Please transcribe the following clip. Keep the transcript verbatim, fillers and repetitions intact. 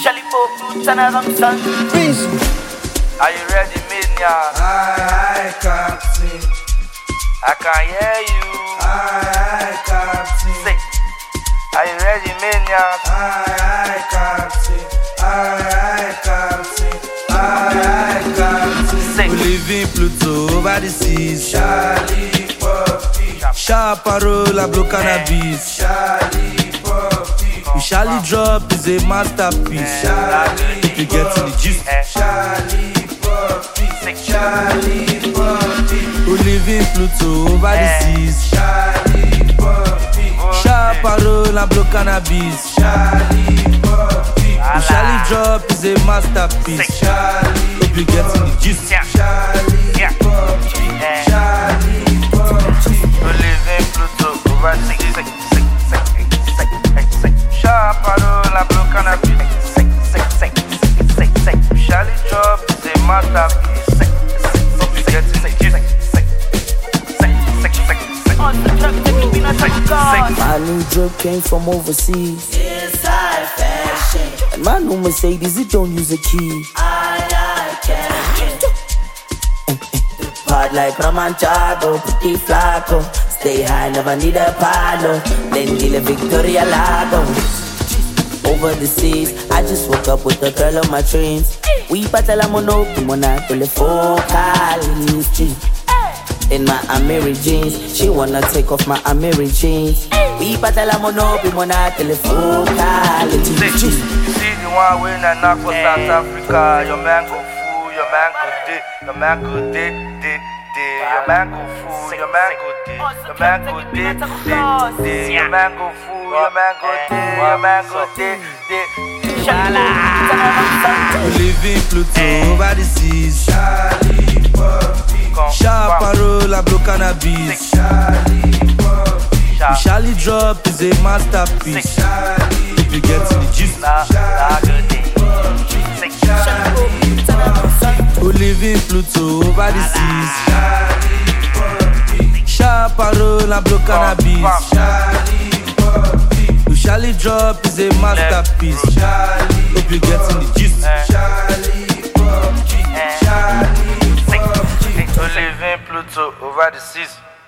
Shelly Pope, Tana Ramson. Are you ready, Midnight? Aye, aye, Captain. I can hear you. Aye, aye, Captain. Say, are you ready, Midnight? Aye, aye, Captain. Aye, aye, Captain. Aye, aye, Captain. Say, we live in Pluto over the seas. Charlie Poppy. Sharp parole, I blow cannabis. Charlie Poppy. We Charlie drop is a masterpiece. Charlie you get to the gist. Charlie Poppy. Charlie Poppy. We live in Pluto over the seas. Charlie Poppy. Sharp parole, I blow cannabis. Charlie Poppy. We Charlie drop is a masterpiece. Charlie hope you get to the gist. Charlie Poppy. Charlie Poppy. we live in Pluto over the seas. Sharp parole, I blow cannabis. Charlie drop is a masterpiece. Hope you get to the gist. My new drip came from overseas. Inside fashion. And my new Mercedes, it don't use a key. I like it. Hard like Ramanchago, pretty flaco. Stay high, never need a palo. Then deal a Victoria Lago. Over the seas, I just woke up with the girl of my dreams. We battle a mono, mona telefocal. In my Amiri jeans, she wanna take off my Amiri jeans. We battle a mono, mona telefocal. See, see the one when I knock for South Africa. Your man go fool, your man go dick, your man go dick, dick, dick. Your man go fool, your man go dick, your man go dick, dick, dick. Your man go fool, your man go dick, your man go dick, dick. We live in Pluto over the seas. Charlie Poppy. Sharp parole, I blow cannabis. Charlie Poppy. We Charlie drop is a masterpiece. Charlie if you get to the gist. We live in Pluto over the seas. Charlie Poppy. Sharp parole, I blow cannabis. Charlie Poppy. We Charlie drop is a masterpiece. Charlie hope you get to the gist. Charlie Poppy. Charlie Poppy. We live in Pluto over the seas.